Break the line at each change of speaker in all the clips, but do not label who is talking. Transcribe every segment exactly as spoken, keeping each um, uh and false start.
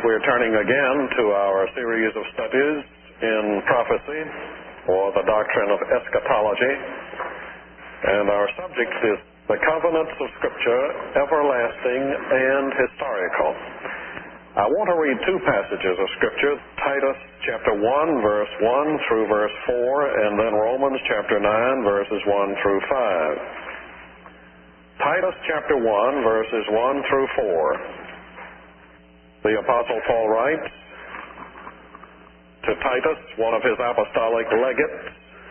we're turning again to our series of studies in prophecy, or the doctrine of eschatology. And our subject is the covenants of Scripture, everlasting and historical. I want to read two passages of Scripture, Titus chapter one, verse one through verse four, and then Romans chapter nine, verses one through five. Titus chapter one, verses one through four. The Apostle Paul writes to Titus, one of his apostolic legates,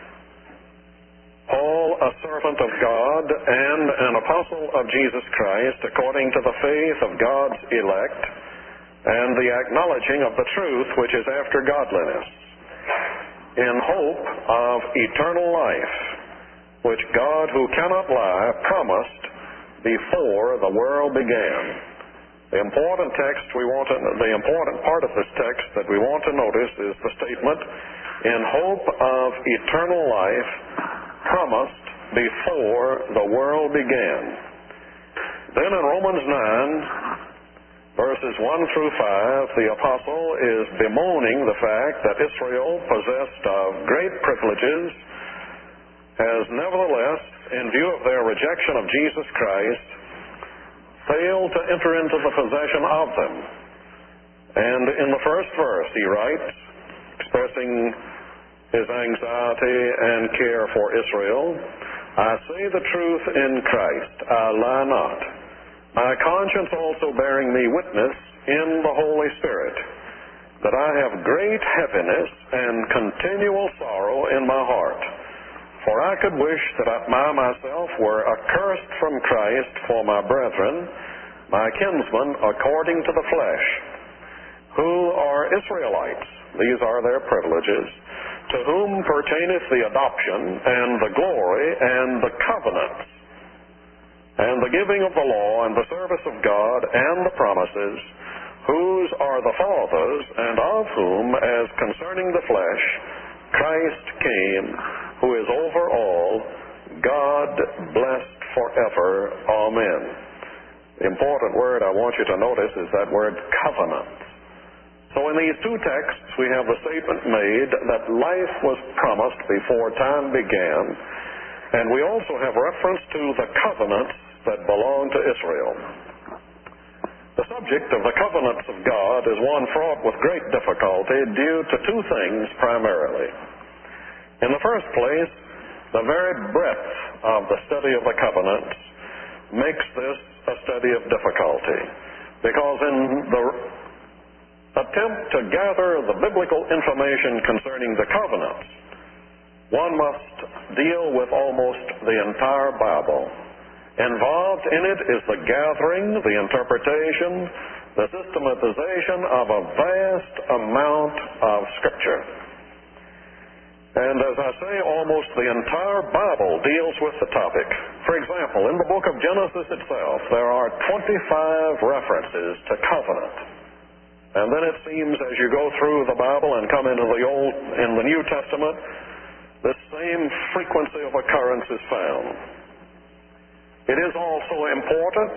Paul, a servant of God and an apostle of Jesus Christ, according to the faith of God's elect, and the acknowledging of the truth which is after godliness, in hope of eternal life, which God, who cannot lie, promised before the world began. The important text we want to, the important part of this text that we want to notice is the statement, in hope of eternal life, promised before the world began. Then in Romans nine, verses one through five, the apostle is bemoaning the fact that Israel, possessed of great privileges, has nevertheless, in view of their rejection of Jesus Christ, failed to enter into the possession of them. And in the first verse he writes, expressing his anxiety and care for Israel, I say the truth in Christ, I lie not. My conscience also bearing me witness in the Holy Spirit, that I have great heaviness and continual sorrow in my heart. For I could wish that I myself were accursed from Christ for my brethren, my kinsmen according to the flesh, who are Israelites. These are their privileges, to whom pertaineth the adoption and the glory and the covenants, and the giving of the law and the service of God and the promises, whose are the fathers, and of whom, as concerning the flesh, Christ came, who is over all, God blessed forever. Amen. The important word I want you to notice is that word covenant. So in these two texts we have the statement made that life was promised before time began, and we also have reference to the covenants that belong to Israel. The subject of the covenants of God is one fraught with great difficulty due to two things primarily. In the first place, the very breadth of the study of the covenants makes this a study of difficulty, because in the attempt to gather the biblical information concerning the covenants, one must deal with almost the entire Bible. Involved in it is the gathering, the interpretation, the systematization of a vast amount of Scripture. And as I say, almost the entire Bible deals with the topic. For example, in the book of Genesis itself, there are twenty-five references to covenant. And then it seems as you go through the Bible and come into the Old, in the New Testament, the same frequency of occurrence is found. It is also important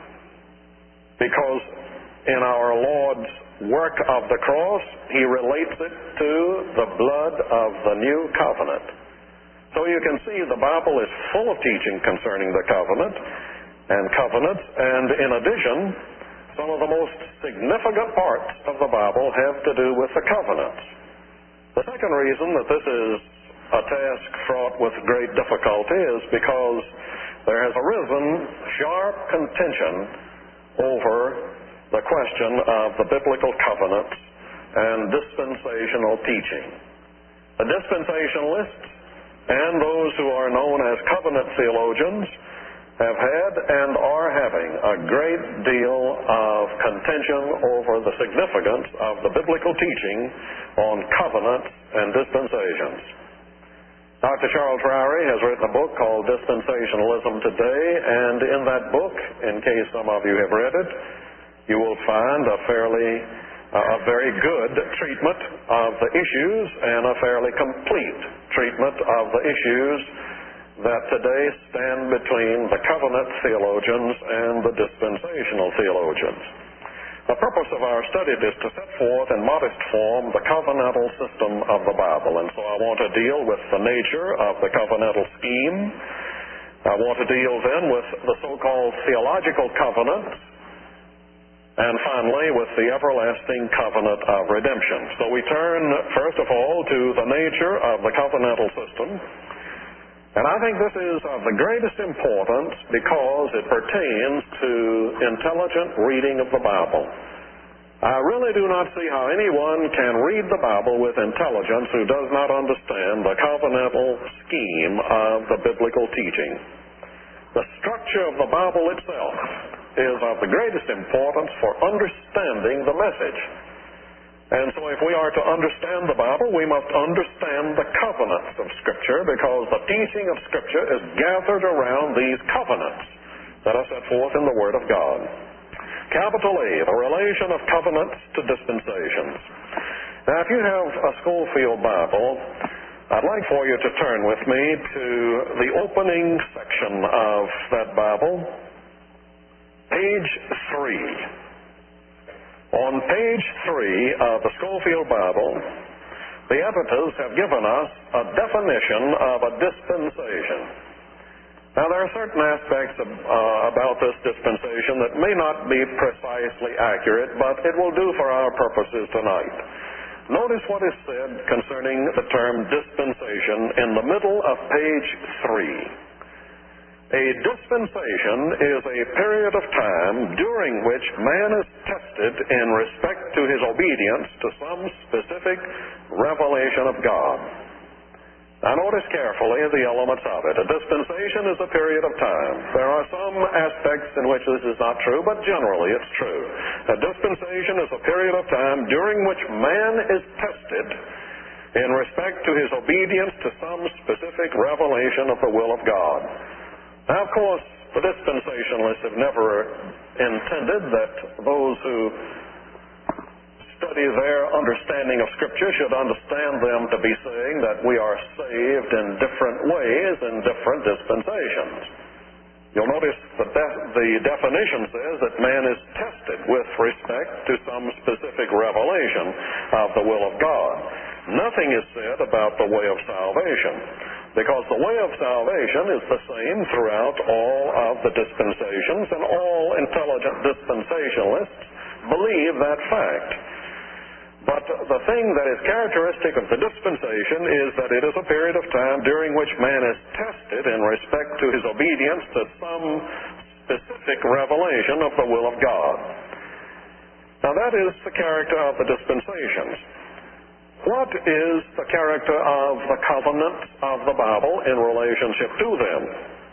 because in our Lord's work of the cross, he relates it to the blood of the new covenant. So you can see the Bible is full of teaching concerning the covenant and covenants, and in addition, some of the most significant parts of the Bible have to do with the covenants. The second reason that this is a task fraught with great difficulty is because there has arisen sharp contention over the question of the biblical covenants and dispensational teaching. The dispensationalists and those who are known as covenant theologians have had and are having a great deal of contention over the significance of the biblical teaching on covenants and dispensations. Doctor Charles Ryrie has written a book called Dispensationalism Today, and in that book, in case some of you have read it, you will find a fairly, uh, a very good treatment of the issues and a fairly complete treatment of the issues that today stand between the covenant theologians and the dispensational theologians. The purpose of our study is to set forth in modest form the covenantal system of the Bible. And so I want to deal with the nature of the covenantal scheme. I want to deal then with the so-called theological covenants. And finally, with the everlasting covenant of redemption. So we turn, first of all, to the nature of the covenantal system. And I think this is of the greatest importance because it pertains to intelligent reading of the Bible. I really do not see how anyone can read the Bible with intelligence who does not understand the covenantal scheme of the biblical teaching. The structure of the Bible itself is of the greatest importance for understanding the message. And so if we are to understand the Bible, we must understand the covenants of Scripture, because the teaching of Scripture is gathered around these covenants that are set forth in the Word of God. Capital A, the relation of covenants to dispensations. Now, if you have a Schofield Bible, I'd like for you to turn with me to the opening section of that Bible, page three. On page three of the Schofield Bible, the editors have given us a definition of a dispensation. Now, there are certain aspects of, uh, about this dispensation that may not be precisely accurate, but it will do for our purposes tonight. Notice what is said concerning the term dispensation in the middle of page three. A dispensation is a period of time during which man is tested in respect to his obedience to some specific revelation of God. Now notice carefully the elements of it. A dispensation is a period of time. There are some aspects in which this is not true, but generally it's true. A dispensation is a period of time during which man is tested in respect to his obedience to some specific revelation of the will of God. Now, of course, the dispensationalists have never intended that those who study their understanding of Scripture should understand them to be saying that we are saved in different ways in different dispensations. You'll notice that the definition says that man is tested with respect to some specific revelation of the will of God. Nothing is said about the way of salvation, because the way of salvation is the same throughout all of the dispensations, and all intelligent dispensationalists believe that fact. But the thing that is characteristic of the dispensation is that it is a period of time during which man is tested in respect to his obedience to some specific revelation of the will of God. Now that is the character of the dispensations. What is the character of the covenants of the Bible in relationship to them?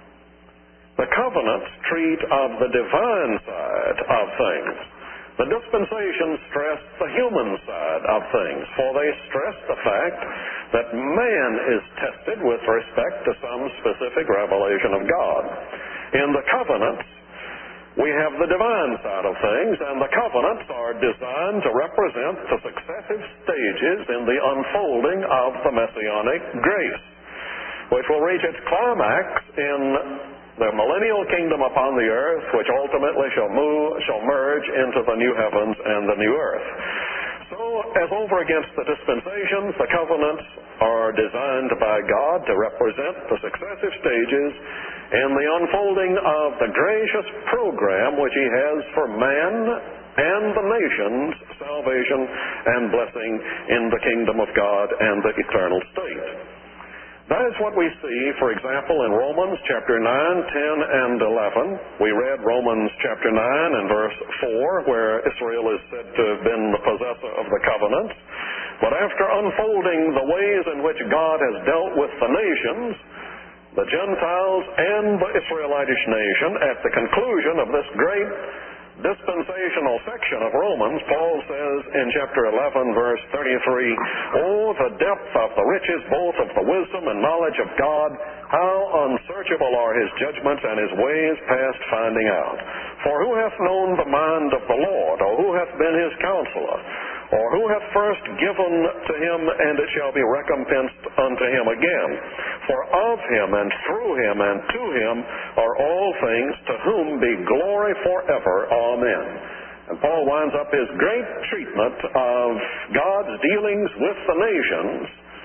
The covenants treat of the divine side of things. The dispensations stress the human side of things, for they stress the fact that man is tested with respect to some specific revelation of God. In the covenants, we have the divine side of things, and the covenants are designed to represent the successive stages in the unfolding of the Messianic grace, which will reach its climax in the millennial kingdom upon the earth, which ultimately shall move, shall merge into the new heavens and the new earth. So, as over against the dispensations, the covenants are designed by God to represent the successive stages in the unfolding of the gracious program which He has for man and the nations, salvation and blessing in the kingdom of God and the eternal state. That is what we see, for example, in Romans chapter nine, ten, and eleven. We read Romans chapter nine and verse four, where Israel is said to have been the possessor of the covenant. But after unfolding the ways in which God has dealt with the nations, the Gentiles and the Israelitish nation, at the conclusion of this great dispensational section of Romans, Paul says in chapter eleven, verse thirty-three, "Oh, the depth of the riches both of the wisdom and knowledge of God! How unsearchable are His judgments and His ways past finding out! For who hath known the mind of the Lord, or who hath been His counselor? Or who hath first given to Him, and it shall be recompensed unto Him again? For of Him, and through Him, and to Him are all things, to whom be glory forever. Amen." And Paul winds up his great treatment of God's dealings with the nations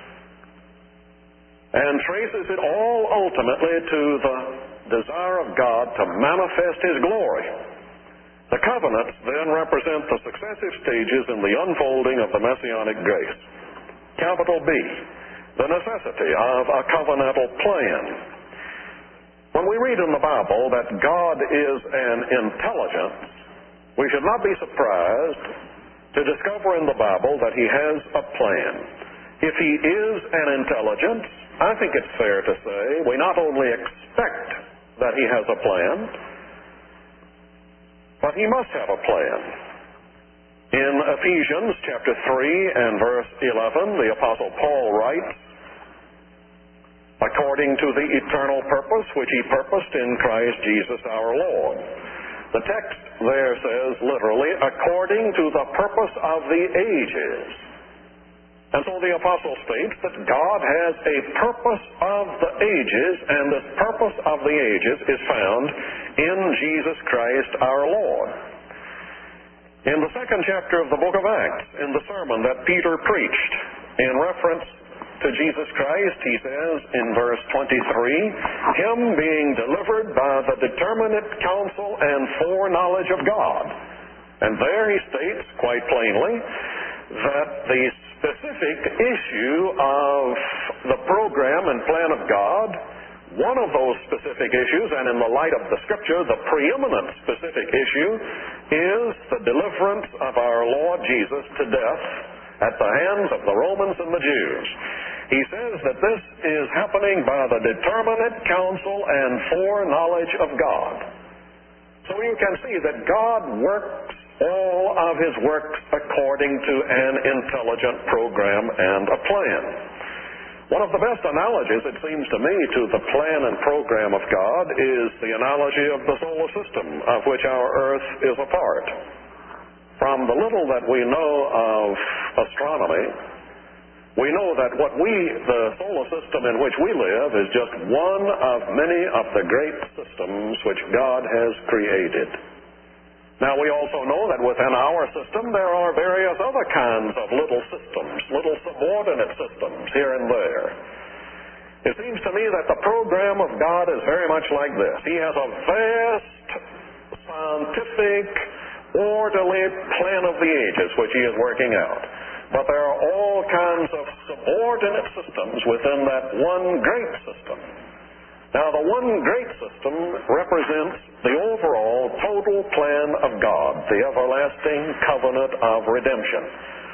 and traces it all ultimately to the desire of God to manifest His glory. The covenants then represent the successive stages in the unfolding of the Messianic grace. Capital B, the necessity of a covenantal plan. When we read in the Bible that God is an intelligence, we should not be surprised to discover in the Bible that He has a plan. If He is an intelligence, I think it's fair to say we not only expect that He has a plan, but He must have a plan. In Ephesians chapter three and verse eleven, the Apostle Paul writes, according to the eternal purpose which He purposed in Christ Jesus our Lord. The text there says literally, according to the purpose of the ages. And so the Apostle states that God has a purpose of the ages, and this purpose of the ages is found in Jesus Christ our Lord. In the second chapter of the book of Acts, in the sermon that Peter preached in reference to Jesus Christ, he says in verse twenty-three, Him being delivered by the determinate counsel and foreknowledge of God. And there he states quite plainly that the specific issue of the program and plan of God, one of those specific issues, and in the light of the Scripture, the preeminent specific issue, is the deliverance of our Lord Jesus to death at the hands of the Romans and the Jews. He says that this is happening by the determinate counsel and foreknowledge of God. So you can see that God works all of His works according to an intelligent program and a plan. One of the best analogies, it seems to me, to the plan and program of God is the analogy of the solar system of which our Earth is a part. From the little that we know of astronomy, we know that what we, the solar system in which we live, is just one of many of the great systems which God has created. Now, we also know that within our system there are various other kinds of little systems, little subordinate systems here and there. It seems to me that the program of God is very much like this. He has a vast, scientific, orderly plan of the ages which He is working out. But there are all kinds of subordinate systems within that one great system. Now, the one great system represents the overall total plan of God, the everlasting covenant of redemption.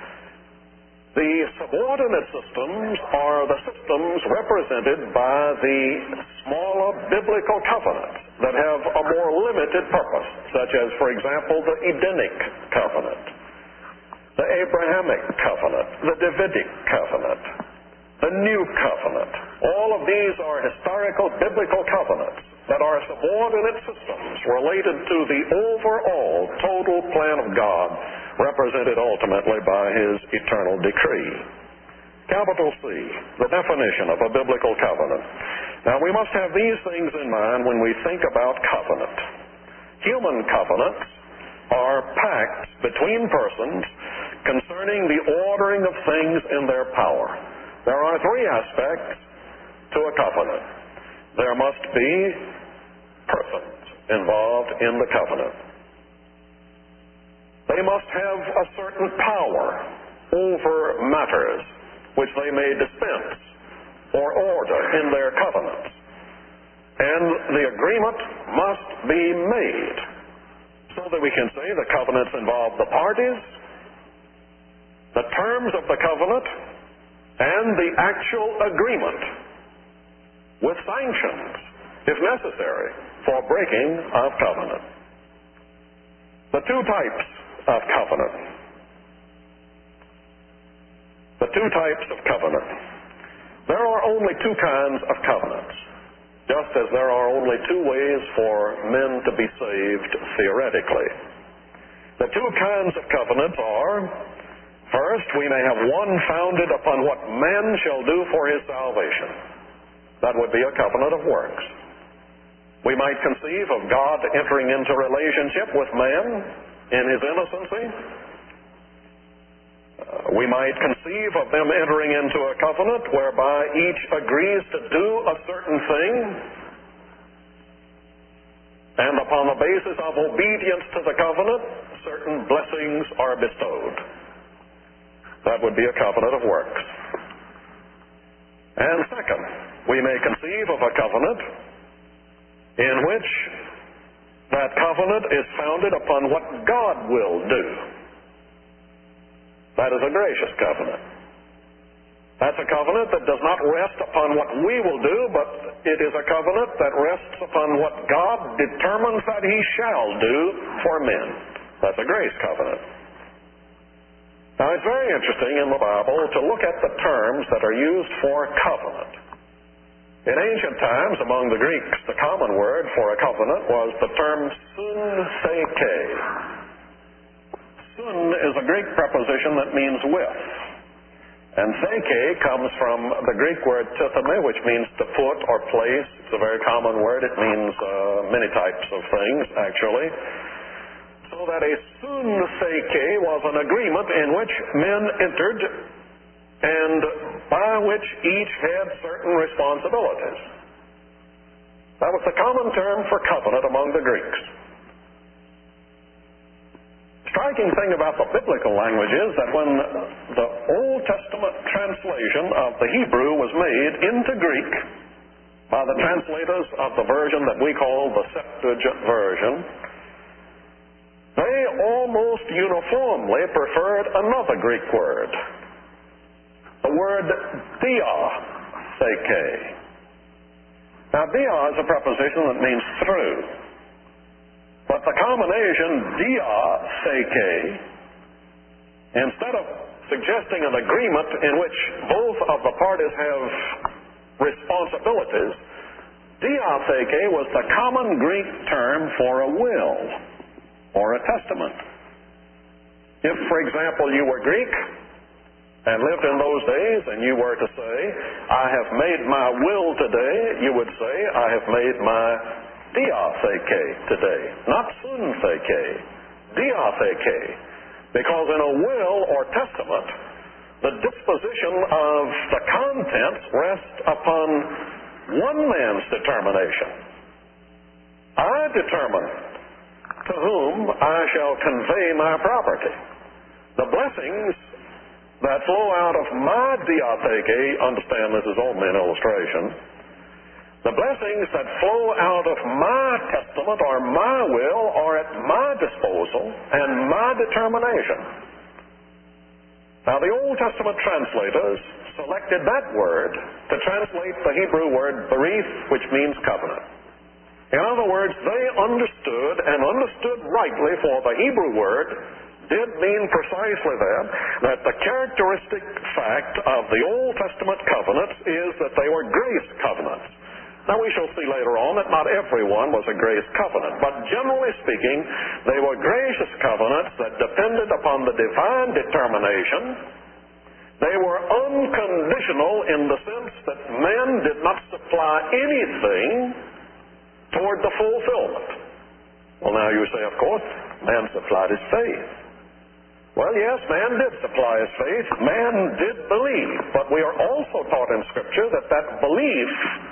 The subordinate systems are the systems represented by the smaller biblical covenants that have a more limited purpose, such as, for example, the Edenic covenant, the Abrahamic covenant, the Davidic covenant, the New Covenant. All of these are historical biblical covenants that are subordinate systems related to the overall total plan of God, represented ultimately by His eternal decree. Capital C, the definition of a biblical covenant. Now, we must have these things in mind when we think about covenant. Human covenants are pacts between persons concerning the ordering of things in their power. There are three aspects to a covenant. There must be persons involved in the covenant. They must have a certain power over matters which they may dispense or order in their covenants. And the agreement must be made so that we can say the covenants involve the parties, the terms of the covenant, and the actual agreement with sanctions, if necessary, for breaking of covenant. The two types of covenant. The two types of covenant. There are only two kinds of covenants, just as there are only two ways for men to be saved theoretically. The two kinds of covenants are, first, we may have one founded upon what man shall do for his salvation. That would be a covenant of works. We might conceive of God entering into relationship with man in his innocency. Uh, we might conceive of them entering into a covenant whereby each agrees to do a certain thing, and upon the basis of obedience to the covenant, certain blessings are bestowed. That would be a covenant of works. And second, we may conceive of a covenant in which that covenant is founded upon what God will do. That is a gracious covenant. That's a covenant that does not rest upon what we will do, but it is a covenant that rests upon what God determines that he shall do for men. That's a grace covenant. Now, it's very interesting in the Bible to look at the terms that are used for covenant. In ancient times, among the Greeks, the common word for a covenant was the term sunseke. Sun is a Greek preposition that means with. And seke comes from the Greek word titheme, which means to put or place. It's a very common word. It means uh, many types of things, actually. So that a sunseke was an agreement in which men entered and by which each had certain responsibilities. That was the common term for covenant among the Greeks. Striking thing about the biblical language is that when the Old Testament translation of the Hebrew was made into Greek by the translators of the version that we call the Septuagint version, they almost uniformly preferred another Greek word, the word diatheke. Now, dia is a preposition that means through. But the combination diatheke, instead of suggesting an agreement in which both of the parties have responsibilities, diatheke was the common Greek term for a will or a testament. If, for example, you were Greek and lived in those days and you were to say, I have made my will today, you would say, I have made my diatheke today. Not sunseke, diatheke. Because in a will or testament, the disposition of the contents rests upon one man's determination. I determine to whom I shall convey my property. The blessings that flow out of my diatheke, understand this is only an illustration, the blessings that flow out of my testament or my will are at my disposal and my determination. Now, the Old Testament translators selected that word to translate the Hebrew word berith, which means covenant. In other words, they understood and understood rightly, for the Hebrew word did mean precisely that, that the characteristic fact of the Old Testament covenants is that they were grace covenants. Now, we shall see later on that not everyone was a grace covenant, but generally speaking, they were gracious covenants that depended upon the divine determination. They were unconditional in the sense that men did not supply anything toward the fulfillment. Well, now you say, of course, man supplied his faith. Well, yes, man did supply his faith. Man did believe, but we are also taught in Scripture that that belief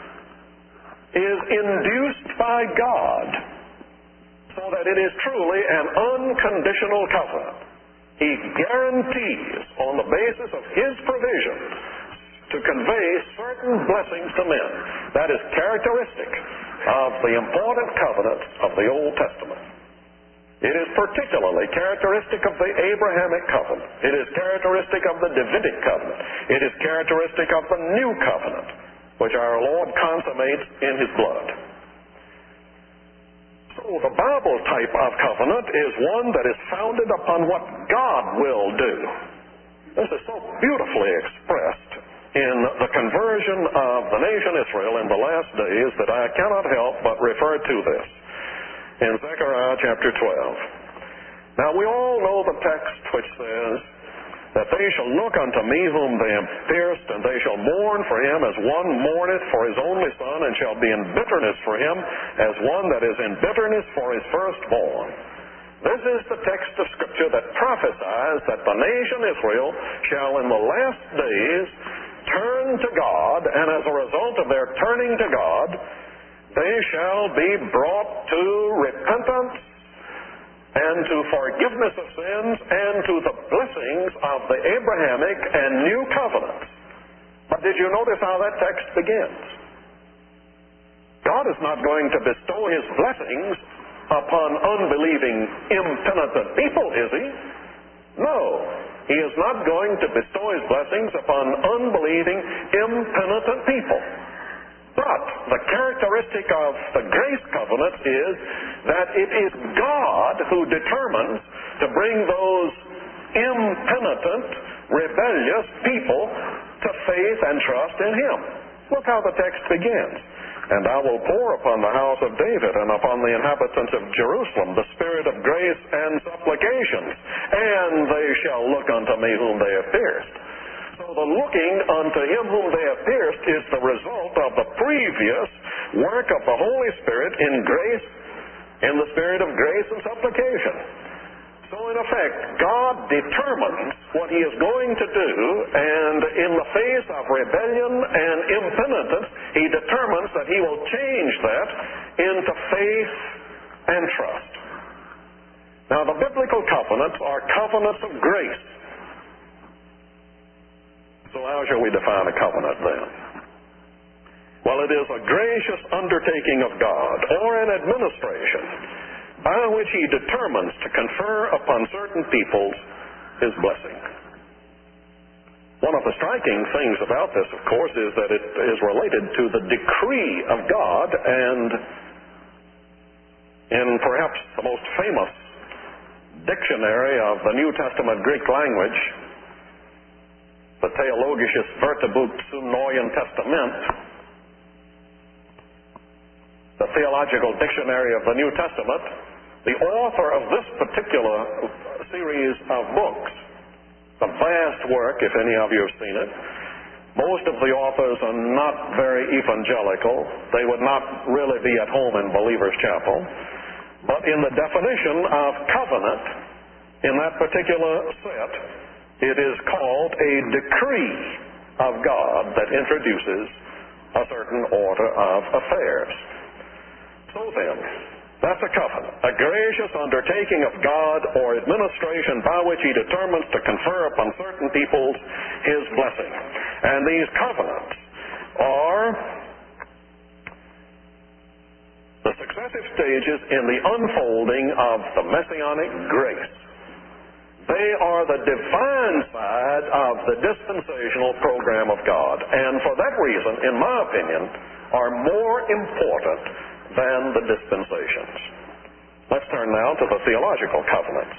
is induced by God, so that it is truly an unconditional covenant. He guarantees, on the basis of his provision, to convey certain blessings to men. That is characteristic of the important covenants of the Old Testament. It is particularly characteristic of the Abrahamic covenant. It is characteristic of the Davidic covenant. It is characteristic of the New Covenant, which our Lord consummates in his blood. So the Bible type of covenant is one that is founded upon what God will do. This is so beautifully expressed in the conversion of the nation Israel in the last days that I cannot help but refer to this in Zechariah chapter twelve. Now, we all know the text which says that they shall look unto me whom they have pierced, and they shall mourn for him as one mourneth for his only son, and shall be in bitterness for him as one that is in bitterness for his firstborn. This is the text of Scripture that prophesies that the nation Israel shall in the last days turn to God, and as a result of their turning to God, they shall be brought to repentance and to forgiveness of sins and to the blessings of the Abrahamic and new covenant. But did you notice how that text begins? God is not going to bestow His blessings upon unbelieving, impenitent people, is He? No. He is not going to bestow His blessings upon unbelieving, impenitent people. But the characteristic of the grace covenant is that it is God who determines to bring those impenitent, rebellious people to faith and trust in Him. Look how the text begins. And I will pour upon the house of David and upon the inhabitants of Jerusalem the spirit of grace and supplications, and they shall look unto me whom they have pierced. So the looking unto Him whom they have pierced is the result of the previous work of the Holy Spirit in grace, in the spirit of grace and supplication. So in effect, God determines what He is going to do, and in the face of rebellion and impenitence, He determines that He will change that into faith and trust. Now, the biblical covenants are covenants of grace. So how shall we define a covenant then? Well, it is a gracious undertaking of God, or an administration, by which He determines to confer upon certain peoples His blessing. One of the striking things about this, of course, is that it is related to the decree of God, and in perhaps the most famous dictionary of the New Testament Greek language, the Theologisches Wörterbuch zum Neuen Testament, the Theological Dictionary of the New Testament, the author of this particular series of books, a vast work, if any of you have seen it. Most of the authors are not very evangelical. They would not really be at home in Believer's Chapel. But in the definition of covenant, in that particular set, it is called a decree of God that introduces a certain order of affairs. So then, that's a covenant, a gracious undertaking of God or administration by which He determines to confer upon certain peoples His blessing. And these covenants are the successive stages in the unfolding of the Messianic grace. They are the divine side of the dispensational program of God, and for that reason, in my opinion, are more important than the dispensations. Let's turn now to the theological covenants.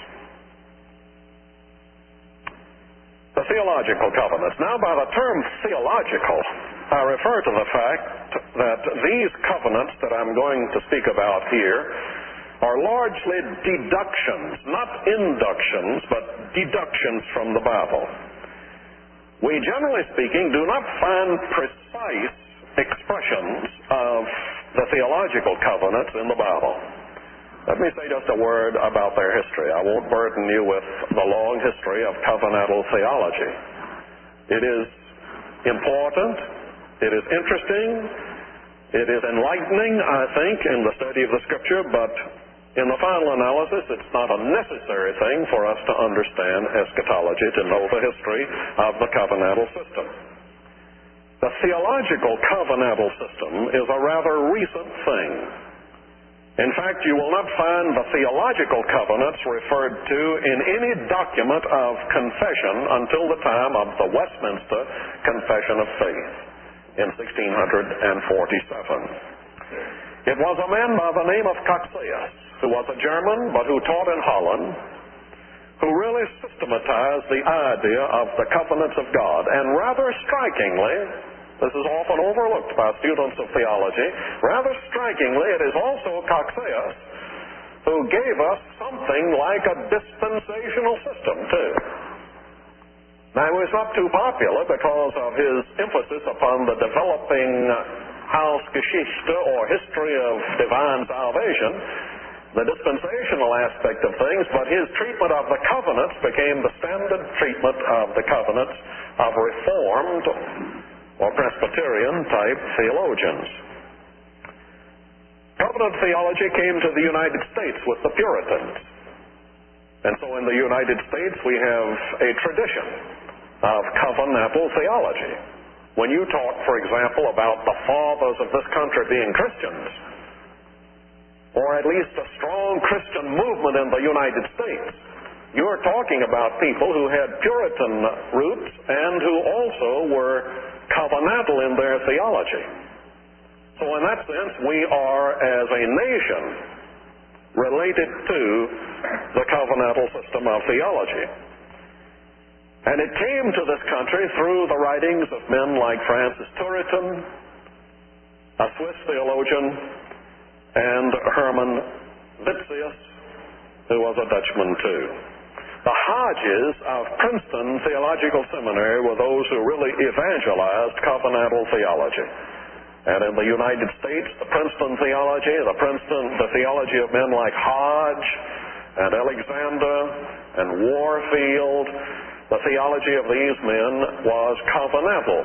The theological covenants. Now, by the term theological, I refer to the fact that these covenants that I'm going to speak about here are largely deductions, not inductions, but deductions from the Bible. We, generally speaking, do not find precise expressions of the theological covenants in the Bible. Let me say just a word about their history. I won't burden you with the long history of covenantal theology. It is important, it is interesting, it is enlightening, I think, in the study of the Scripture, but in the final analysis, it's not a necessary thing for us to understand eschatology, to know the history of the covenantal system. The theological covenantal system is a rather recent thing. In fact, you will not find the theological covenants referred to in any document of confession until the time of the Westminster Confession of Faith in sixteen forty-seven. It was a man by the name of Cocceius, who was a German but who taught in Holland, who really systematized the idea of the covenants of God. And rather strikingly, this is often overlooked by students of theology, rather strikingly, it is also Cocceius who gave us something like a dispensational system, too. Now, he was not too popular because of his emphasis upon the developing Heilsgeschichte, or history of divine salvation. the dispensational aspect of things, but his treatment of the covenants became the standard treatment of the covenants of Reformed or Presbyterian-type theologians. Covenant theology came to the United States with the Puritans. And so in the United States we have a tradition of covenantal theology. When you talk, for example, about the fathers of this country being Christians, or at least a strong Christian movement in the United States, you're talking about people who had Puritan roots and who also were covenantal in their theology. So in that sense, we are, as a nation, related to the covenantal system of theology. And it came to this country through the writings of men like Francis Turretin, a Swiss theologian, and Herman Vitzius, who was a Dutchman too. The Hodges of Princeton Theological Seminary were those who really evangelized covenantal theology. And in the United States, the Princeton theology, the Princeton, the theology of men like Hodge and Alexander and Warfield, the theology of these men was covenantal.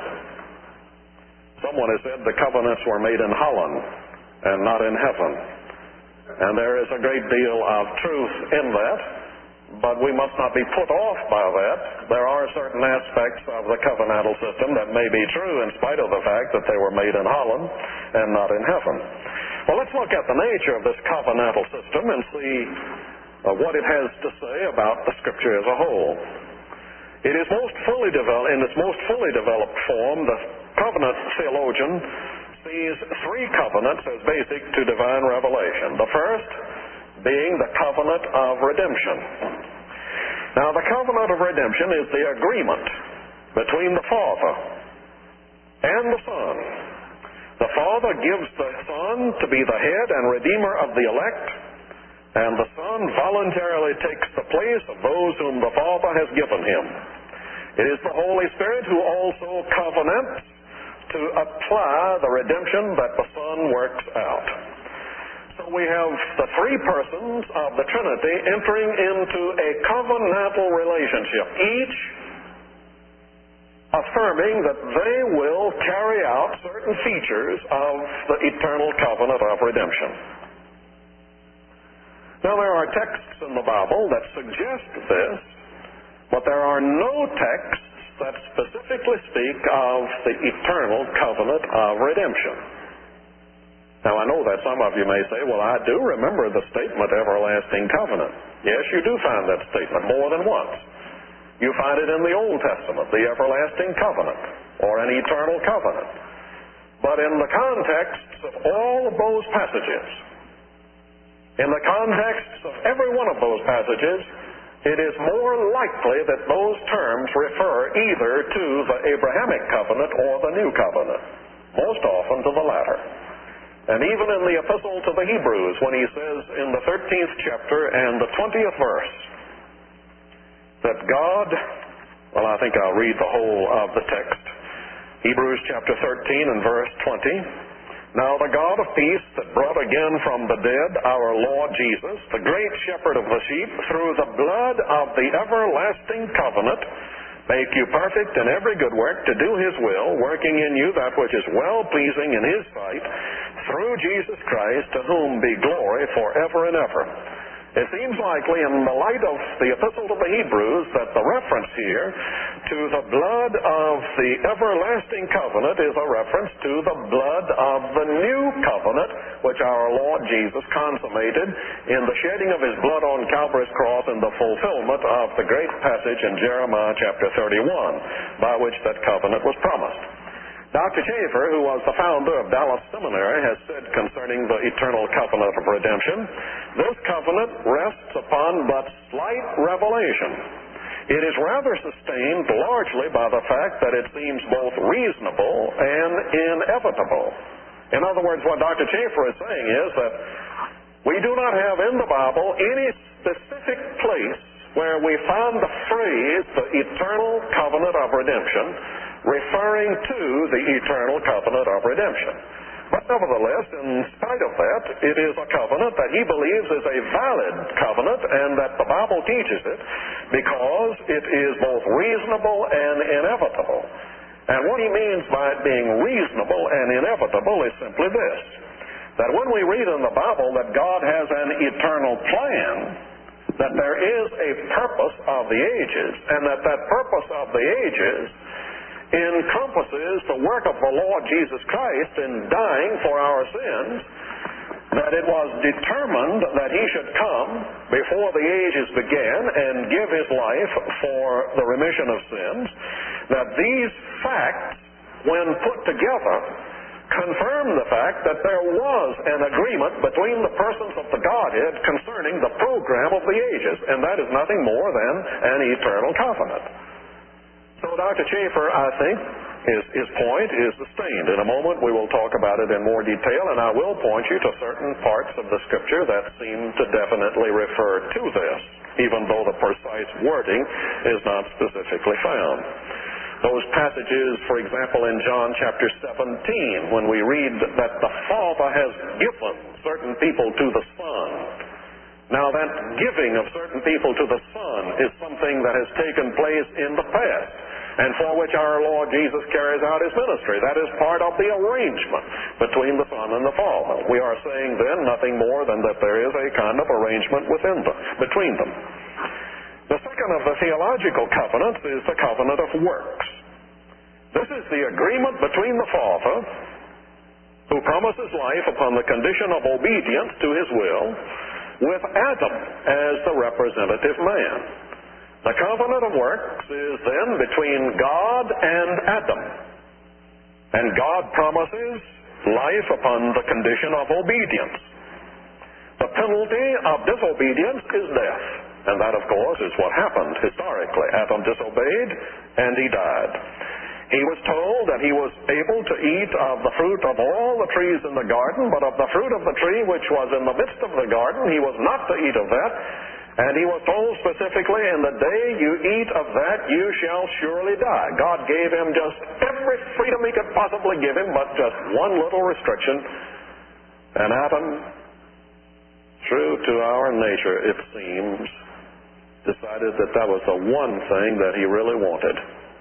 Someone has said the covenants were made in Holland and not in heaven. And there is a great deal of truth in that, but we must not be put off by that. There are certain aspects of the covenantal system that may be true in spite of the fact that they were made in Holland and not in heaven. Well, let's look at the nature of this covenantal system and see uh, what it has to say about the Scripture as a whole. It is most fully developed, in its most fully developed form, the covenant theologian sees three covenants as basic to divine revelation. The first being the covenant of redemption. Now, the covenant of redemption is the agreement between the Father and the Son. The Father gives the Son to be the head and redeemer of the elect, and the Son voluntarily takes the place of those whom the Father has given him. It is the Holy Spirit who also covenants to apply the redemption that the Son works out. So we have the three persons of the Trinity entering into a covenantal relationship, each affirming that they will carry out certain features of the eternal covenant of redemption. Now, there are texts in the Bible that suggest this, but there are no texts that specifically speak of the eternal covenant of redemption. Now, I know that some of you may say, well, I do remember the statement everlasting covenant. Yes, you do find that statement more than once. You find it in the Old Testament, the everlasting covenant, or an eternal covenant. But in the context of all of those passages, in the context of every one of those passages, it is more likely that those terms refer either to the Abrahamic covenant or the New Covenant, most often to the latter. And even in the Epistle to the Hebrews, when he says in the thirteenth chapter and the twentieth verse, that God, well, I think I'll read the whole of the text. Hebrews chapter thirteen and verse twenty. Now the God of peace that brought again from the dead our Lord Jesus, the great shepherd of the sheep, through the blood of the everlasting covenant, make you perfect in every good work to do his will, working in you that which is well-pleasing in his sight, through Jesus Christ, to whom be glory forever and ever. It seems likely in the light of the Epistle to the Hebrews that the reference here to the blood of the everlasting covenant is a reference to the blood of the new covenant which our Lord Jesus consummated in the shedding of his blood on Calvary's cross in the fulfillment of the great passage in Jeremiah chapter thirty-one by which that covenant was promised. Doctor Chafer, who was the founder of Dallas Seminary, has said concerning the eternal covenant of redemption, this covenant rests upon but slight revelation. It is rather sustained largely by the fact that it seems both reasonable and inevitable. In other words, what Doctor Chafer is saying is that we do not have in the Bible any specific place where we find the phrase, the eternal covenant of redemption, referring to the eternal covenant of redemption. But But nevertheless, in spite of that, it is a covenant that he believes is a valid covenant and that the Bible teaches it because it is both reasonable and inevitable. And what he means by it being reasonable and inevitable is simply this, that when we read in the Bible that God has an eternal plan, that there is a purpose of the ages, and that that purpose of the ages encompasses the work of the Lord Jesus Christ in dying for our sins, that it was determined that he should come before the ages began and give his life for the remission of sins, that these facts, when put together, confirm the fact that there was an agreement between the persons of the Godhead concerning the program of the ages, and that is nothing more than an eternal covenant. So Doctor Chafer, I think, his, his point is sustained. In a moment we will talk about it in more detail, and I will point you to certain parts of the Scripture that seem to definitely refer to this, even though the precise wording is not specifically found. Those passages, for example, in John chapter seventeen, when we read that the Father has given certain people to the Son. Now that giving of certain people to the Son is something that has taken place in the past, and for which our Lord Jesus carries out his ministry. That is part of the arrangement between the Son and the Father. We are saying then nothing more than that there is a kind of arrangement within them, between them. The second of the theological covenants is the covenant of works. This is the agreement between the Father, who promises life upon the condition of obedience to his will, with Adam as the representative man. The covenant of works is then between God and Adam. And God promises life upon the condition of obedience. The penalty of disobedience is death. And that, of course, is what happened historically. Adam disobeyed, and he died. He was told that he was able to eat of the fruit of all the trees in the garden, but of the fruit of the tree which was in the midst of the garden, he was not to eat of that. And he was told specifically, in the day you eat of that, you shall surely die. God gave him just every freedom he could possibly give him, but just one little restriction. And Adam, true to our nature, it seems, decided that that was the one thing that he really wanted.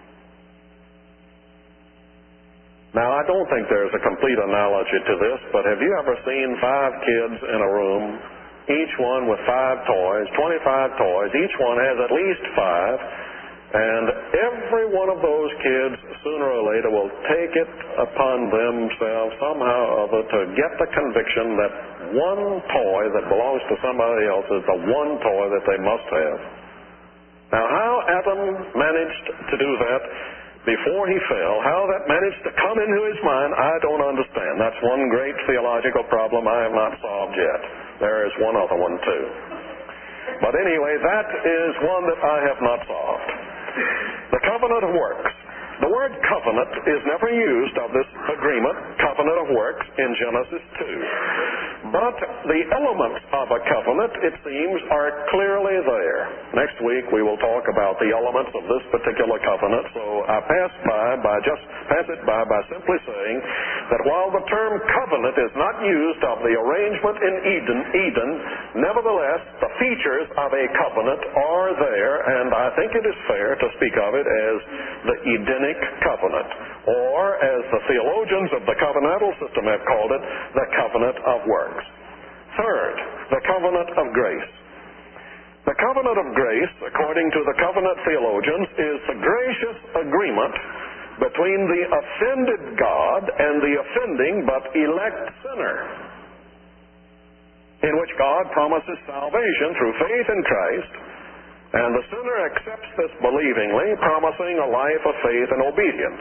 Now, I don't think there's a complete analogy to this, but have you ever seen five kids in a room, each one with five toys, twenty-five toys, each one has at least five, and every one of those kids, sooner or later, will take it upon themselves somehow or other to get the conviction that one toy that belongs to somebody else is the one toy that they must have. Now, how Adam managed to do that before he fell, how that managed to come into his mind, I don't understand. That's one great theological problem I have not solved yet. There is one other one, too. But anyway, that is one that I have not solved. The covenant of works. The word covenant is never used of this agreement, covenant of works, in Genesis two. But the elements of a covenant, it seems, are clearly there. Next week we will talk about the elements of this particular covenant, so I pass by by just pass it by by simply saying that while the term covenant is not used of the arrangement in Eden, Eden, nevertheless the features of a covenant are there, and I think it is fair to speak of it as the Edenic covenant, or as the theologians of the covenantal system have called it, the covenant of works. Third, the covenant of grace. The covenant of grace, according to the covenant theologians, is the gracious agreement between the offended God and the offending but elect sinner, in which God promises salvation through faith in Christ, and the sinner accepts this believingly, promising a life of faith and obedience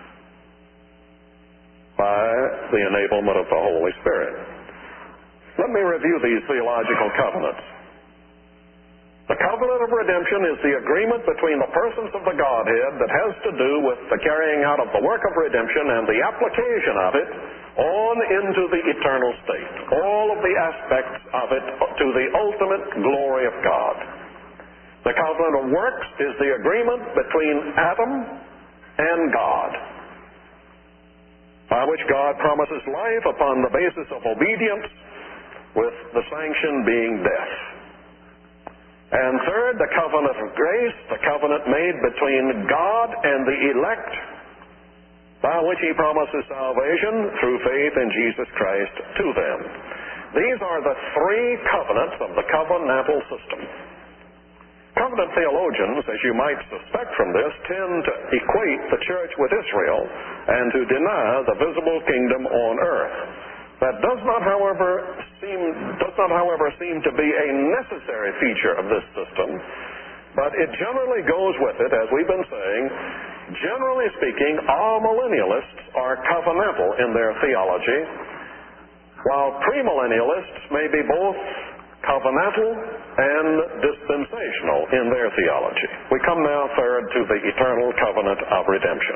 by the enablement of the Holy Spirit. Let me review these theological covenants. The covenant of redemption is the agreement between the persons of the Godhead that has to do with the carrying out of the work of redemption and the application of it on into the eternal state. All of the aspects of it to the ultimate glory of God. The covenant of works is the agreement between Adam and God. by which God promises life upon the basis of obedience, with the sanction being death. And third, the covenant of grace, the covenant made between God and the elect, by which he promises salvation through faith in Jesus Christ to them. These are the three covenants of the covenantal system. Covenant theologians, as you might suspect from this, tend to equate the church with Israel and to deny the visible kingdom on earth. That does not, however, seem does not, however, seem to be a necessary feature of this system, but it generally goes with it, as we've been saying. Generally speaking, all millennialists are covenantal in their theology, while premillennialists may be both covenantal and dispensational in their theology. We come now, third, to the eternal covenant of redemption.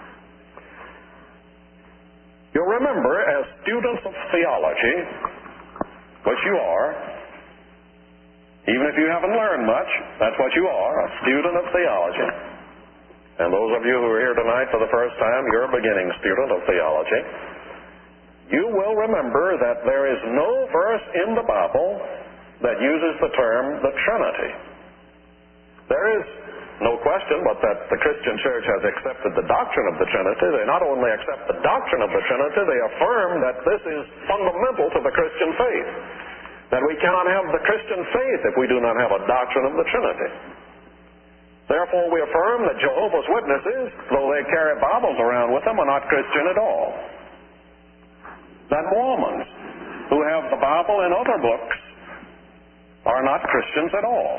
You'll remember, as students of theology, which you are, even if you haven't learned much, that's what you are, a student of theology. And those of you who are here tonight for the first time, you're a beginning student of theology. You will remember that there is no verse in the Bible that uses the term the Trinity. There is no question but that the Christian church has accepted the doctrine of the Trinity. They not only accept the doctrine of the Trinity, they affirm that this is fundamental to the Christian faith. That we cannot have the Christian faith if we do not have a doctrine of the Trinity. Therefore, we affirm that Jehovah's Witnesses, though they carry Bibles around with them, are not Christian at all. That Mormons, who have the Bible and other books, are not Christians at all.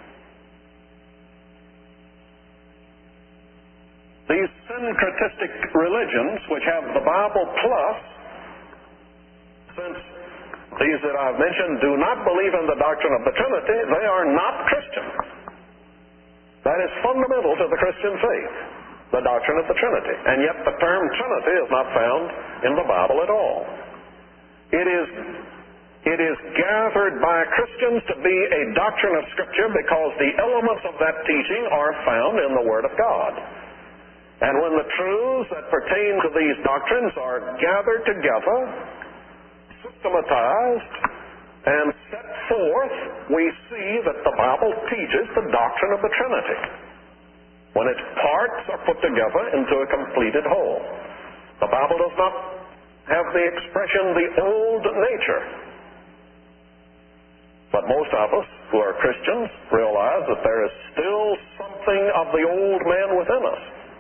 These syncretistic religions, which have the Bible plus, since these that I've mentioned do not believe in the doctrine of the Trinity, they are not Christian. That is fundamental to the Christian faith, the doctrine of the Trinity. And yet the term Trinity is not found in the Bible at all. It is, it is gathered by Christians to be a doctrine of Scripture because the elements of that teaching are found in the Word of God. And when the truths that pertain to these doctrines are gathered together, systematized, and set forth, we see that the Bible teaches the doctrine of the Trinity, when its parts are put together into a completed whole. The Bible does not have the expression, the old nature. But most of us who are Christians realize that there is still something of the old man within us.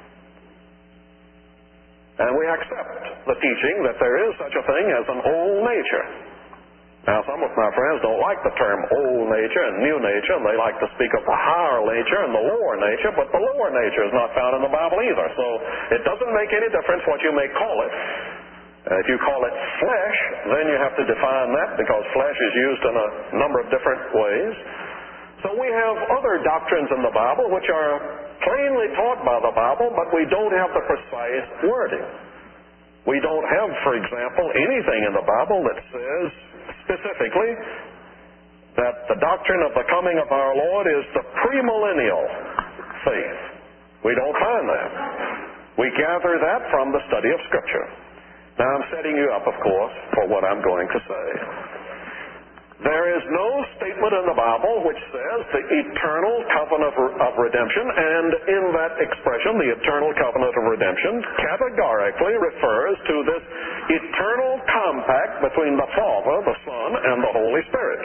And we accept the teaching that there is such a thing as an old nature. Now, some of my friends don't like the term old nature and new nature, and they like to speak of the higher nature and the lower nature, but the lower nature is not found in the Bible either. So it doesn't make any difference what you may call it. Uh, if you call it flesh, then you have to define that, because flesh is used in a number of different ways. So we have other doctrines in the Bible which are plainly taught by the Bible, but we don't have the precise wording. We don't have, for example, anything in the Bible that says specifically that the doctrine of the coming of our Lord is the premillennial faith. We don't find that. We gather that from the study of Scripture. Now, I'm setting you up, of course, for what I'm going to say. There is no statement in the Bible which says the eternal covenant of redemption, and in that expression, the eternal covenant of redemption, categorically refers to this eternal compact between the Father, the Son, and the Holy Spirit.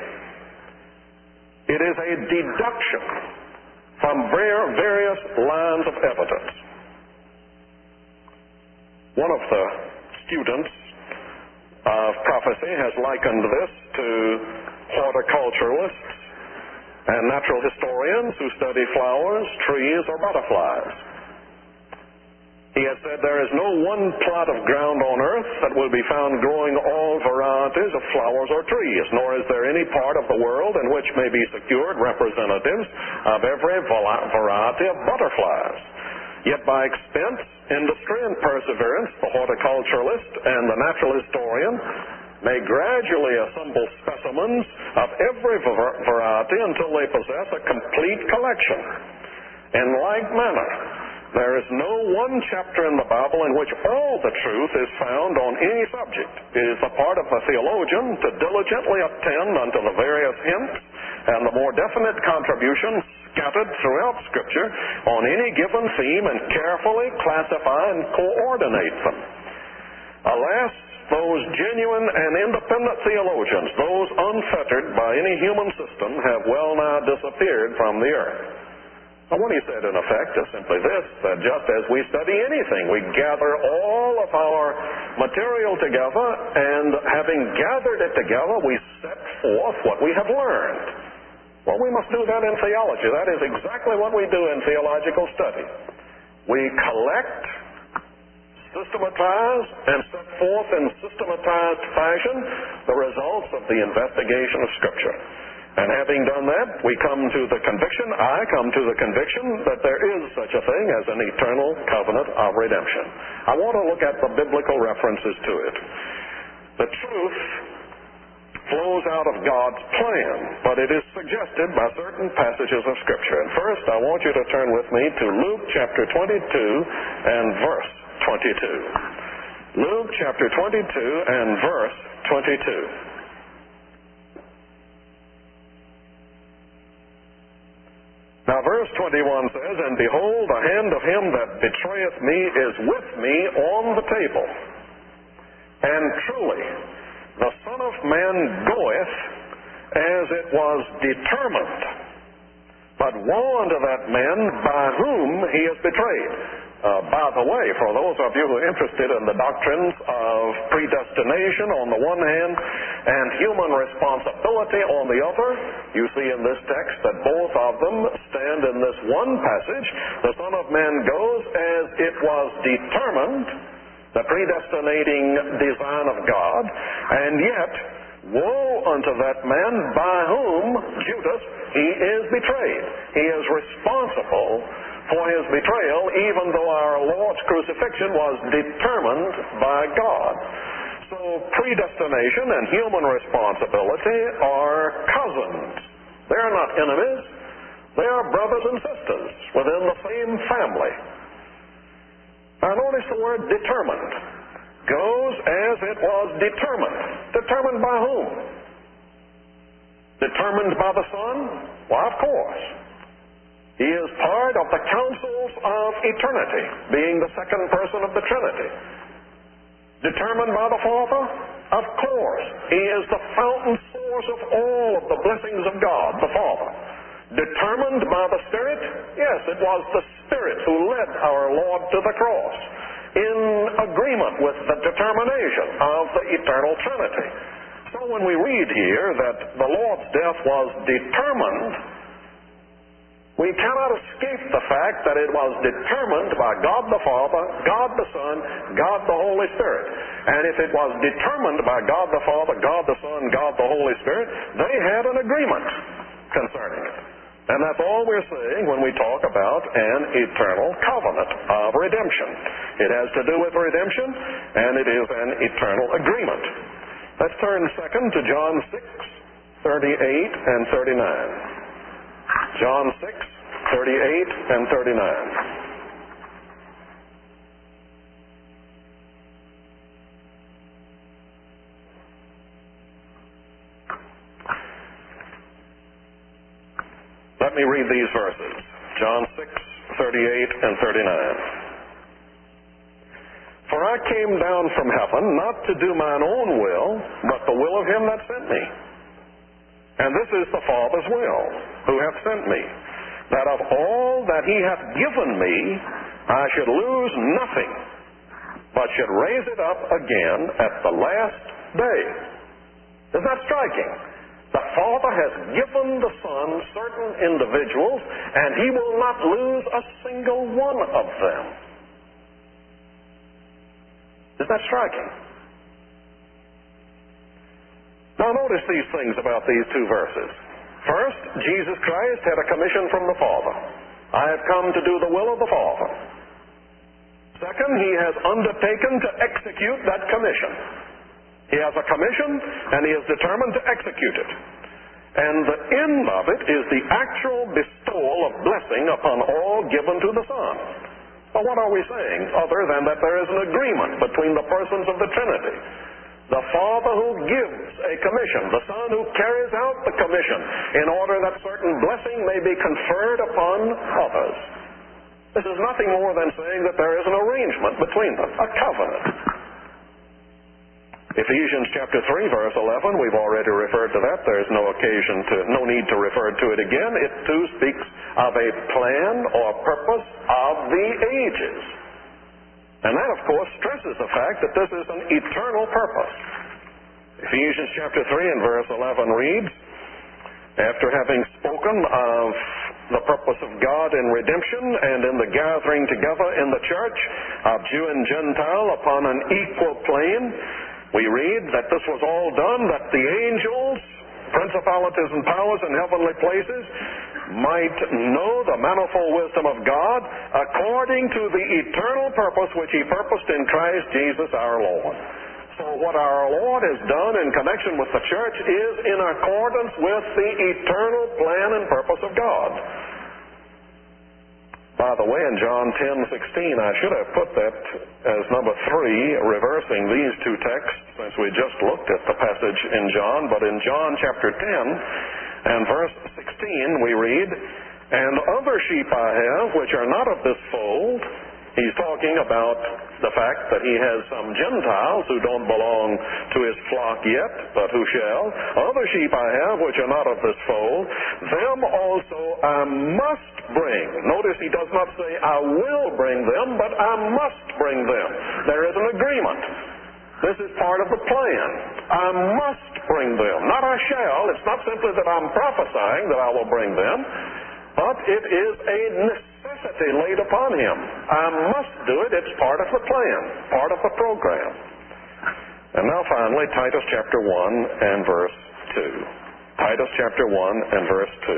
It is a deduction from various lines of evidence. One of the students of prophecy has likened this to horticulturalists and natural historians who study flowers, trees, or butterflies. He has said there is no one plot of ground on earth that will be found growing all varieties of flowers or trees, nor is there any part of the world in which may be secured representatives of every variety of butterflies. Yet by expense, industry, and perseverance, the horticulturalist and the natural historian may gradually assemble specimens of every variety until they possess a complete collection. In like manner, There is no one chapter in the Bible in which all the truth is found on any subject. It is the part of the theologian to diligently attend unto the various hints and the more definite contributions scattered throughout Scripture on any given theme and carefully classify and coordinate them. Alas, those genuine and independent theologians, those unfettered by any human system, have well nigh disappeared from the earth. Now, what he said, in effect, is simply this, that just as we study anything, we gather all of our material together, and having gathered it together, we set forth what we have learned. Well, we must do that in theology. That is exactly what we do in theological study. We collect, systematize, and set forth in systematized fashion the results of the investigation of Scripture. And having done that, we come to the conviction, I come to the conviction that there is such a thing as an eternal covenant of redemption. I want to look at the biblical references to it. The truth flows out of God's plan, but it is suggested by certain passages of Scripture. And first, I want you to turn with me to Luke chapter twenty-two and verse twenty-two. Luke chapter twenty-two and verse twenty-two. Now, verse twenty-one says, "And behold, the hand of him that betrayeth me is with me on the table. And truly, the Son of Man goeth as it was determined. But woe unto that man by whom he is betrayed." Uh, by the way, for those of you who are interested in the doctrines of predestination on the one hand and human responsibility on the other, you see in this text that both of them stand in this one passage. The Son of Man goes as it was determined, the predestinating design of God, and yet woe unto that man by whom, Judas, he is betrayed. He is responsible for his betrayal, even though our Lord's crucifixion was determined by God. So predestination and human responsibility are cousins. They are not enemies. They are brothers and sisters within the same family. Now notice the word determined. Goes as it was determined. Determined by whom? Determined by the Son? Why, of course. He is part of the councils of eternity, being the second person of the Trinity. Determined by the Father? Of course. He is the fountain source of all of the blessings of God, the Father. Determined by the Spirit? Yes, it was the Spirit who led our Lord to the cross, in agreement with the determination of the eternal Trinity. So when we read here that the Lord's death was determined, we cannot escape the fact that it was determined by God the Father, God the Son, God the Holy Spirit. And if it was determined by God the Father, God the Son, God the Holy Spirit, they had an agreement concerning it. And that's all we're saying when we talk about an eternal covenant of redemption. It has to do with redemption, and it is an eternal agreement. Let's turn second to John six, thirty-eight and thirty-nine. John six, thirty-eight and thirty-nine. Let me read these verses. John six, thirty-eight and thirty-nine. "For I came down from heaven not to do mine own will, but the will of him that sent me. And this is the Father's will, who hath sent me, that of all that he hath given me, I should lose nothing, but should raise it up again at the last day." Isn't that striking? The Father has given the Son certain individuals, and he will not lose a single one of them. Isn't that striking? Now notice these things about these two verses. First, Jesus Christ had a commission from the Father. I have come to do the will of the Father. Second, he has undertaken to execute that commission. He has a commission, and he is determined to execute it. And the end of it is the actual bestowal of blessing upon all given to the Son. Well, what are we saying other than that there is an agreement between the persons of the Trinity? The Father who gives a commission, the Son who carries out the commission in order that certain blessing may be conferred upon others. This is nothing more than saying that there is an arrangement between them, a covenant. Ephesians chapter three, verse eleven, we've already referred to that. There's no occasion to, no need to refer to it again. It too speaks of a plan or purpose of the ages. And that, of course, stresses the fact that this is an eternal purpose. Ephesians chapter three and verse eleven reads, after having spoken of the purpose of God in redemption and in the gathering together in the church of Jew and Gentile upon an equal plane, we read that this was all done that the angels, principalities and powers in heavenly places might know the manifold wisdom of God according to the eternal purpose which He purposed in Christ Jesus our Lord. So what our Lord has done in connection with the church is in accordance with the eternal plan and purpose of God. By the way, in John ten sixteen, I should have put that as number three, reversing these two texts, since we just looked at the passage in John. But in John chapter ten and verse sixteen, we read, and other sheep I have, which are not of this fold. He's talking about the fact that he has some Gentiles who don't belong to his flock yet, but who shall. Other sheep I have, which are not of this fold. Them also I must bring. Notice he does not say, I will bring them, but I must bring them. There is an agreement. This is part of the plan. I must bring them. Not I shall. It's not simply that I'm prophesying that I will bring them, but it is a necessity laid upon him. I must do it. It's part of the plan, part of the program. And now finally, Titus chapter one and verse two. Titus chapter one and verse two.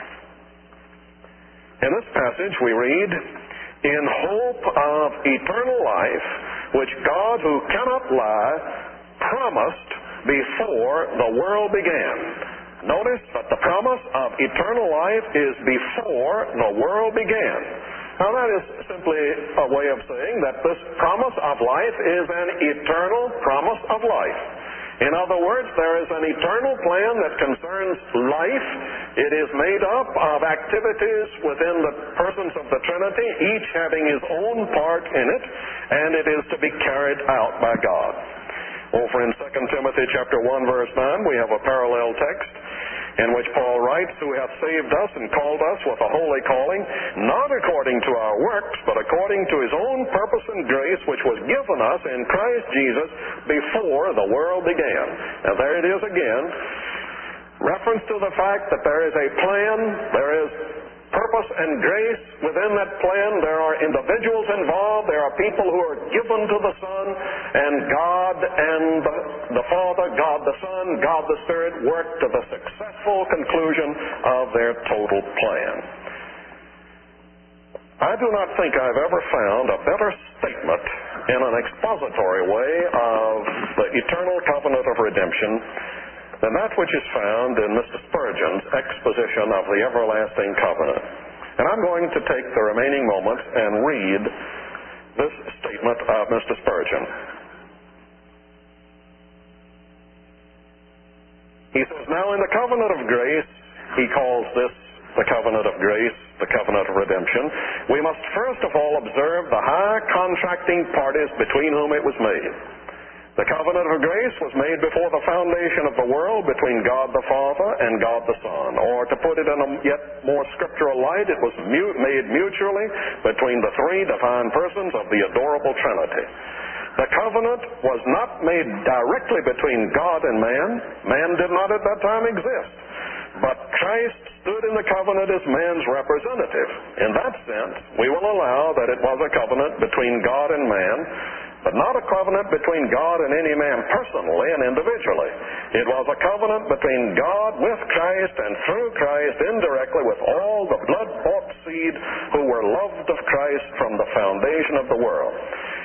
In this passage we read, in hope of eternal life, which God, who cannot lie, promised before the world began. Notice that the promise of eternal life is before the world began. Now that is simply a way of saying that this promise of life is an eternal promise of life. In other words, there is an eternal plan that concerns life. It is made up of activities within the persons of the Trinity, each having his own part in it, and it is to be carried out by God. Over in Second Timothy chapter one, verse nine, we have a parallel text in which Paul writes, who hath saved us and called us with a holy calling, not according to our works, but according to his own purpose and grace, which was given us in Christ Jesus before the world began. Now there it is again. Reference to the fact that there is a plan, there is purpose and grace within that plan. There are individuals involved. There are people who are given to the Son, and God and the, the Father, God the Son, God the Spirit work to the successful conclusion of their total plan. I do not think I've ever found a better statement in an expository way of the eternal covenant of redemption than that which is found in Mister Spurgeon's exposition of the everlasting covenant. And I'm going to take the remaining moments and read this statement of Mister Spurgeon. He says, now in the covenant of grace, he calls this the covenant of grace, the covenant of redemption, we must first of all observe the high contracting parties between whom it was made. The covenant of grace was made before the foundation of the world between God the Father and God the Son. Or to put it in a yet more scriptural light, it was mu- made mutually between the three divine persons of the adorable Trinity. The covenant was not made directly between God and man. Man did not at that time exist. But Christ stood in the covenant as man's representative. In that sense, we will allow that it was a covenant between God and man, but not a covenant between God and any man personally and individually. It was a covenant between God with Christ and through Christ indirectly with all the blood-bought seed who were loved of Christ from the foundation of the world.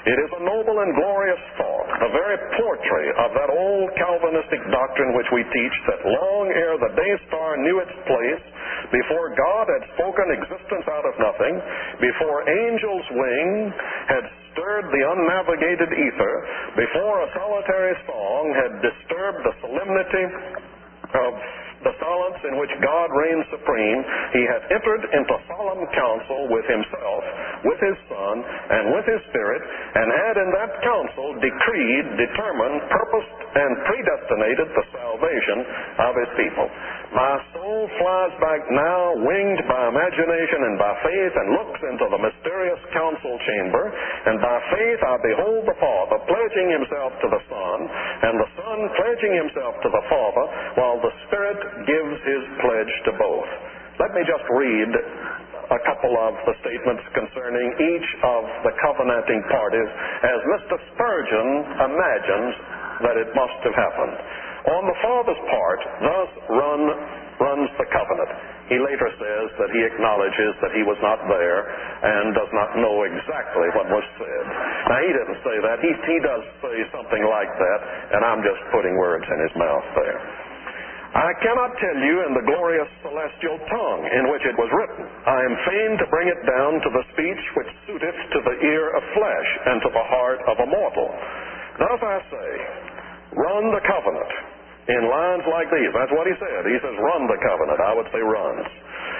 It is a noble and glorious thought, the very portrait of that old Calvinistic doctrine which we teach, that long ere the day star knew its place, before God had spoken existence out of nothing, before angels' wing had stirred the unnavigated ether, before a solitary song had disturbed the solemnity of the silence in which God reigns supreme, he had entered into solemn counsel with himself, with his Son, and with his Spirit, and had in that counsel decreed, determined, purposed, and predestinated the salvation of his people. My soul flies back now, winged by imagination and by faith, and looks into the mysterious council chamber, and by faith I behold the Father pledging himself to the Son, and the Son pledging himself to the Father, while the Spirit gives his pledge to both. Let me just read a couple of the statements concerning each of the covenanting parties as Mister Spurgeon imagines that it must have happened. On the Father's part, thus run, runs the covenant. He later says that he acknowledges that he was not there and does not know exactly what was said. Now, he didn't say that. He, he does say something like that, and I'm just putting words in his mouth there. I cannot tell you in the glorious celestial tongue in which it was written. I am fain to bring it down to the speech which suiteth to the ear of flesh and to the heart of a mortal. Thus I say, run the covenant. In lines like these, that's what he said. He says, run the covenant. I would say runs.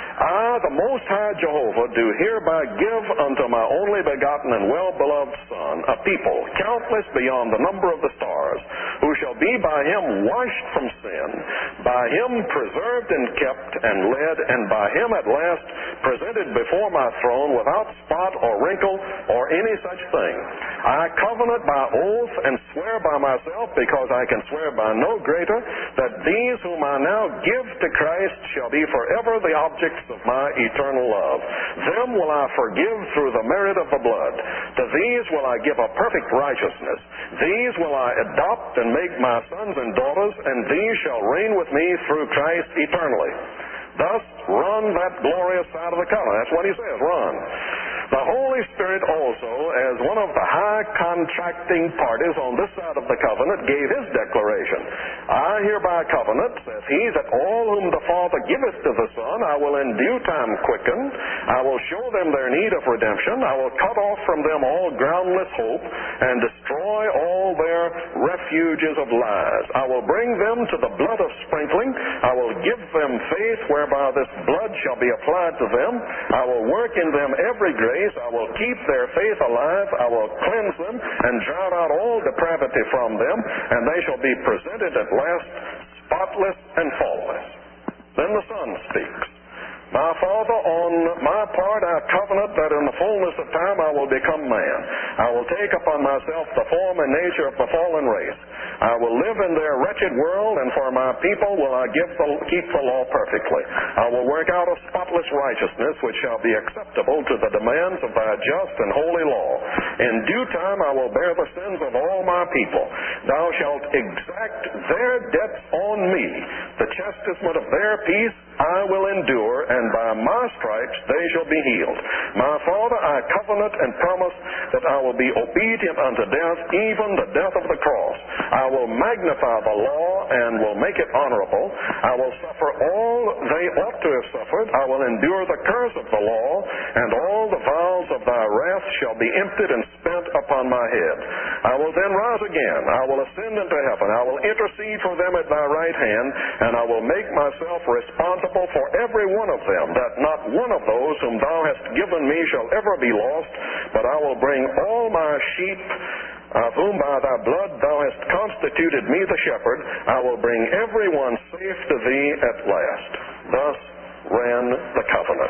I, the Most High Jehovah, do hereby give unto my only begotten and well-beloved Son a people, countless beyond the number of the stars, who shall be by him washed from sin, by him preserved and kept and led, and by him at last presented before my throne without spot or wrinkle or any such thing. I covenant by oath and swear by myself, because I can swear by no greater, that these whom I now give to Christ shall be forever the objects of my eternal love. Them will I forgive through the merit of the blood. To these will I give a perfect righteousness. These will I adopt and make my sons and daughters, and these shall reign with me through Christ eternally. Thus, run that glorious side of the covenant. That's what he says, run. The Holy Spirit also, as one of the high contracting parties on this side of the covenant, gave his declaration. I hereby covenant, says he, that all whom the Father giveth to the Son, I will in due time quicken. I will show them their need of redemption. I will cut off from them all groundless hope, and destroy all their refuges of lies. I will bring them to the blood of sprinkling. I will give them faith whereby this blood shall be applied to them. I will work in them every grace. I will keep their faith alive. I will cleanse them and drown out all depravity from them, and they shall be presented at last spotless and faultless. Then the Son speaks. My Father, on my part I covenant that in the fullness of time I will become man. I will take upon myself the form and nature of the fallen race. I will live in their wretched world, and for my people will I give the, keep the law perfectly. I will work out a spotless righteousness which shall be acceptable to the demands of thy just and holy law. In due time I will bear the sins of all my people. Thou shalt exact their debts on me. The chastisement of their peace I will endure, and by my stripes they shall be healed. My Father, I covenant and promise that I will be obedient unto death, even the death of the cross. I will magnify the law and will make it honorable. I will suffer all they ought to have suffered. I will endure the curse of the law, and all the vials of thy wrath shall be emptied and spent upon my head. I will then rise again. I will ascend into heaven. I will intercede for them at thy right hand, and I will make myself responsible for every one of them, that not one of those whom thou hast given me shall ever be lost, but I will bring all my sheep, of whom by thy blood thou hast constituted me the shepherd. I will bring every one safe to thee at last. Thus ran the covenant.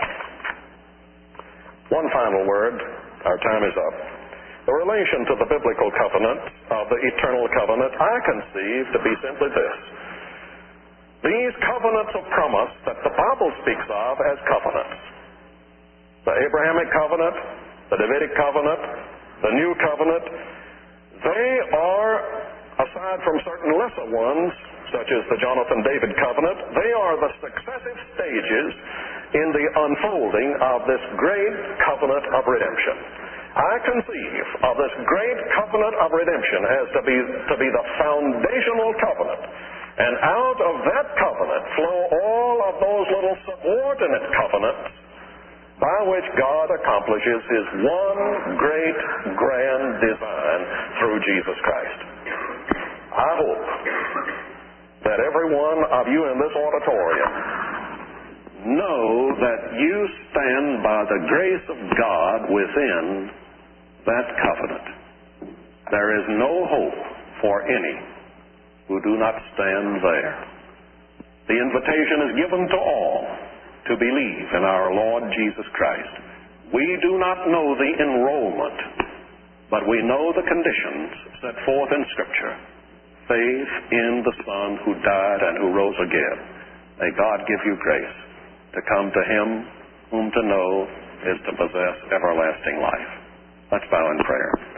One final word. Our time is up. The relation to the biblical covenant, of the eternal covenant, I conceive to be simply this. These covenants of promise that the Bible speaks of as covenants, the Abrahamic covenant, the Davidic covenant, the New covenant, they are, aside from certain lesser ones, such as the Jonathan David covenant, they are the successive stages in the unfolding of this great covenant of redemption. I conceive of this great covenant of redemption as to be, to be the foundational covenant. And out of that covenant flow all of those little subordinate covenants by which God accomplishes His one great grand design through Jesus Christ. I hope that every one of you in this auditorium know that you stand by the grace of God within that covenant. There is no hope for any who do not stand there. The invitation is given to all to believe in our Lord Jesus Christ. We do not know the enrollment, but we know the conditions set forth in Scripture. Faith in the Son who died and who rose again. May God give you grace to come to Him whom to know is to possess everlasting life. Let's bow in prayer.